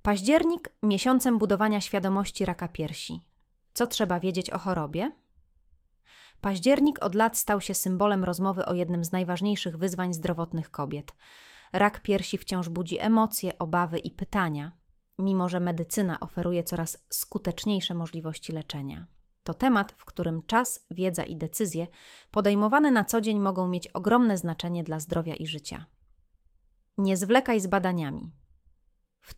Październik miesiącem budowania świadomości raka piersi. Co trzeba wiedzieć o chorobie? Październik od lat stał się symbolem rozmowy o jednym z najważniejszych wyzwań zdrowotnych kobiet. Rak piersi wciąż budzi emocje, obawy i pytania, mimo że medycyna oferuje coraz skuteczniejsze możliwości leczenia. To temat, w którym czas, wiedza i decyzje podejmowane na co dzień mogą mieć ogromne znaczenie dla zdrowia i życia. Nie zwlekaj z badaniami. W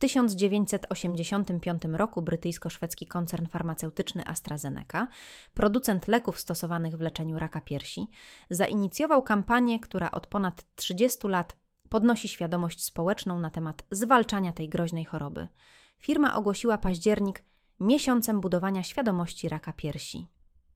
1985 roku brytyjsko-szwedzki koncern farmaceutyczny AstraZeneca, producent leków stosowanych w leczeniu raka piersi, zainicjował kampanię, która od ponad 30 lat podnosi świadomość społeczną na temat zwalczania tej groźnej choroby. Firma ogłosiła październik miesiącem budowania świadomości raka piersi.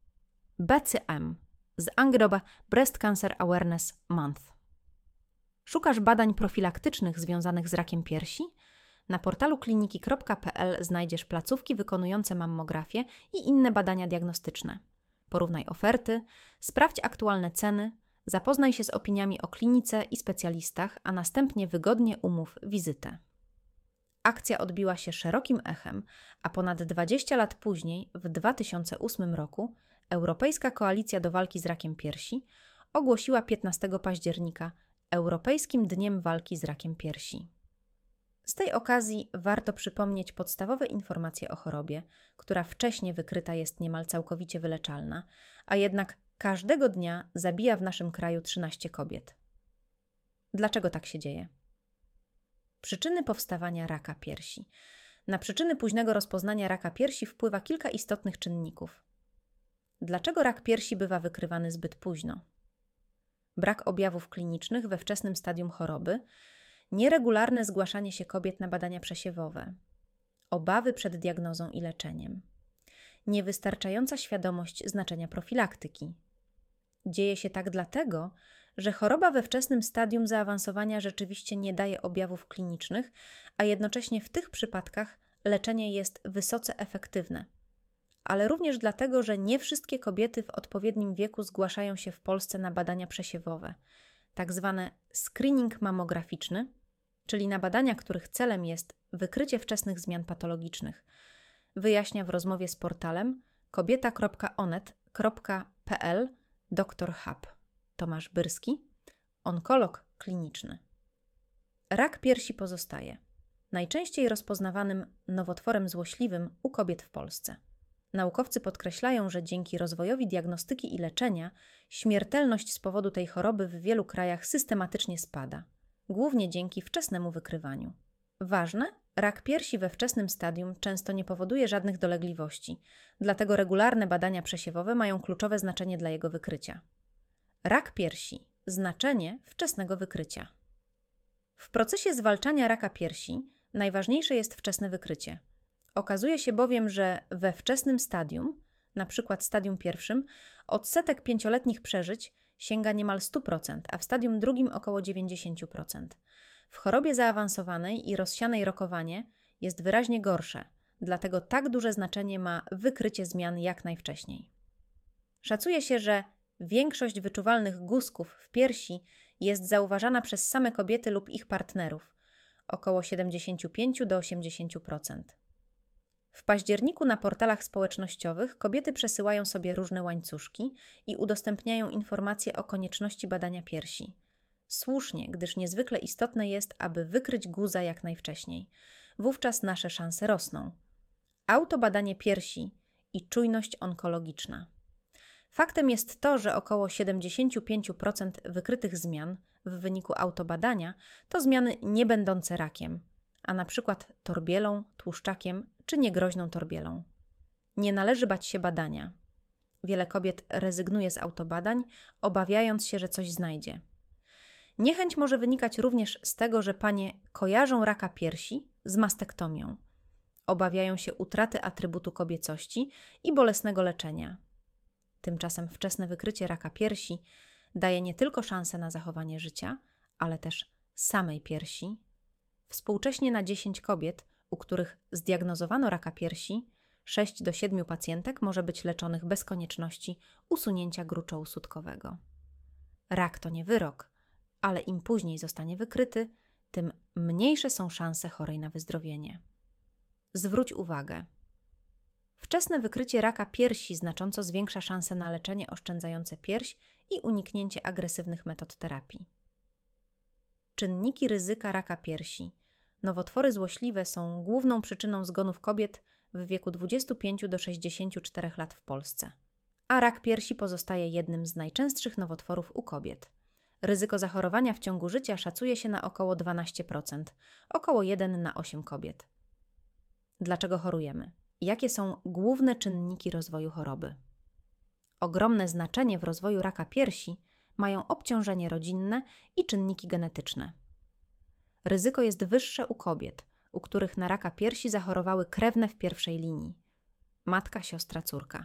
BCM z angielskiego Breast Cancer Awareness Month. Szukasz badań profilaktycznych związanych z rakiem piersi? Na portalu kliniki.pl znajdziesz placówki wykonujące mammografię i inne badania diagnostyczne. Porównaj oferty, sprawdź aktualne ceny, zapoznaj się z opiniami o klinice i specjalistach, a następnie wygodnie umów wizytę. Akcja odbiła się szerokim echem, a ponad 20 lat później, w 2008 roku, Europejska Koalicja do Walki z Rakiem Piersi ogłosiła 15 października Europejskim Dniem Walki z Rakiem Piersi. Z tej okazji warto przypomnieć podstawowe informacje o chorobie, która wcześnie wykryta jest niemal całkowicie wyleczalna, a jednak każdego dnia zabija w naszym kraju 13 kobiet. Dlaczego tak się dzieje? Przyczyny powstawania raka piersi. Na przyczyny późnego rozpoznania raka piersi wpływa kilka istotnych czynników. Dlaczego rak piersi bywa wykrywany zbyt późno? Brak objawów klinicznych we wczesnym stadium choroby, nieregularne zgłaszanie się kobiet na badania przesiewowe, obawy przed diagnozą i leczeniem, niewystarczająca świadomość znaczenia profilaktyki. Dzieje się tak dlatego, że choroba we wczesnym stadium zaawansowania rzeczywiście nie daje objawów klinicznych, a jednocześnie w tych przypadkach leczenie jest wysoce efektywne. Ale również dlatego, że nie wszystkie kobiety w odpowiednim wieku zgłaszają się w Polsce na badania przesiewowe, tak zwane screening mammograficzny, czyli na badania, których celem jest wykrycie wczesnych zmian patologicznych, wyjaśnia w rozmowie z portalem kobieta.onet.pl dr Hub Tomasz Byrski, onkolog kliniczny. Rak piersi pozostaje najczęściej rozpoznawanym nowotworem złośliwym u kobiet w Polsce. Naukowcy podkreślają, że dzięki rozwojowi diagnostyki i leczenia śmiertelność z powodu tej choroby w wielu krajach systematycznie spada, głównie dzięki wczesnemu wykrywaniu. Ważne, rak piersi we wczesnym stadium często nie powoduje żadnych dolegliwości, dlatego regularne badania przesiewowe mają kluczowe znaczenie dla jego wykrycia. Rak piersi – znaczenie wczesnego wykrycia. W procesie zwalczania raka piersi najważniejsze jest wczesne wykrycie. Okazuje się bowiem, że we wczesnym stadium, np. stadium pierwszym, odsetek 5-letnich przeżyć sięga niemal 100%, a w stadium drugim około 90%. W chorobie zaawansowanej i rozsianej rokowanie jest wyraźnie gorsze, dlatego tak duże znaczenie ma wykrycie zmian jak najwcześniej. Szacuje się, że większość wyczuwalnych guzków w piersi jest zauważana przez same kobiety lub ich partnerów, około 75 do 80%. W październiku na portalach społecznościowych kobiety przesyłają sobie różne łańcuszki i udostępniają informacje o konieczności badania piersi. Słusznie, gdyż niezwykle istotne jest, aby wykryć guza jak najwcześniej. Wówczas nasze szanse rosną. Autobadanie piersi i czujność onkologiczna. Faktem jest to, że około 75% wykrytych zmian w wyniku autobadania to zmiany nie będące rakiem, a na przykład torbielą, tłuszczakiem czy niegroźną torbielą. Nie należy bać się badania. Wiele kobiet rezygnuje z autobadań, obawiając się, że coś znajdzie. Niechęć może wynikać również z tego, że panie kojarzą raka piersi z mastektomią. Obawiają się utraty atrybutu kobiecości i bolesnego leczenia. Tymczasem wczesne wykrycie raka piersi daje nie tylko szansę na zachowanie życia, ale też samej piersi. Współcześnie na 10 kobiet, u których zdiagnozowano raka piersi, 6 do 7 pacjentek może być leczonych bez konieczności usunięcia gruczołu sutkowego. Rak to nie wyrok, ale im później zostanie wykryty, tym mniejsze są szanse chorej na wyzdrowienie. Zwróć uwagę. Wczesne wykrycie raka piersi znacząco zwiększa szanse na leczenie oszczędzające pierś i uniknięcie agresywnych metod terapii. Czynniki ryzyka raka piersi. Nowotwory złośliwe są główną przyczyną zgonów kobiet w wieku 25 do 64 lat w Polsce, a rak piersi pozostaje jednym z najczęstszych nowotworów u kobiet. Ryzyko zachorowania w ciągu życia szacuje się na około 12%, około 1 na 8 kobiet. Dlaczego chorujemy? Jakie są główne czynniki rozwoju choroby? Ogromne znaczenie w rozwoju raka piersi mają obciążenie rodzinne i czynniki genetyczne. Ryzyko jest wyższe u kobiet, u których na raka piersi zachorowały krewne w pierwszej linii – matka, siostra, córka.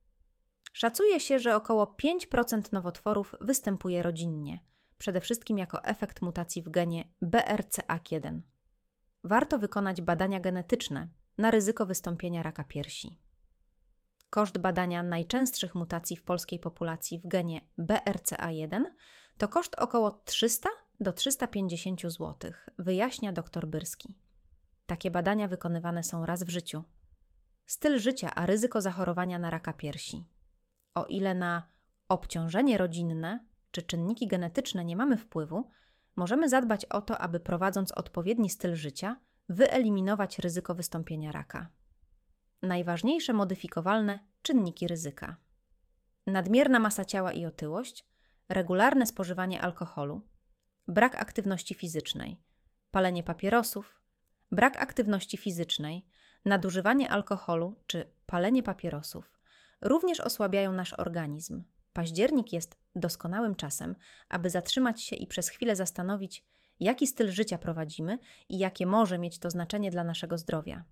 Szacuje się, że około 5% nowotworów występuje rodzinnie, przede wszystkim jako efekt mutacji w genie BRCA1. Warto wykonać badania genetyczne na ryzyko wystąpienia raka piersi. Koszt badania najczęstszych mutacji w polskiej populacji w genie BRCA1 to koszt około 300 do 350 zł, wyjaśnia dr Byrski. Takie badania wykonywane są raz w życiu. Styl życia, a ryzyko zachorowania na raka piersi. O ile na obciążenie rodzinne czy czynniki genetyczne nie mamy wpływu, możemy zadbać o to, aby prowadząc odpowiedni styl życia, wyeliminować ryzyko wystąpienia raka. Najważniejsze modyfikowalne czynniki ryzyka. Nadmierna masa ciała i otyłość, regularne spożywanie alkoholu, brak aktywności fizycznej, palenie papierosów, brak aktywności fizycznej, nadużywanie alkoholu czy palenie papierosów również osłabiają nasz organizm. Październik jest doskonałym czasem, aby zatrzymać się i przez chwilę zastanowić, jaki styl życia prowadzimy i jakie może mieć to znaczenie dla naszego zdrowia.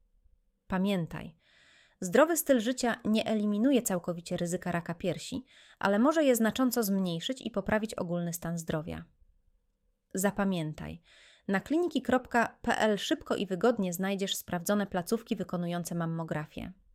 Pamiętaj, zdrowy styl życia nie eliminuje całkowicie ryzyka raka piersi, ale może je znacząco zmniejszyć i poprawić ogólny stan zdrowia. Zapamiętaj, na kliniki.pl szybko i wygodnie znajdziesz sprawdzone placówki wykonujące mammografię.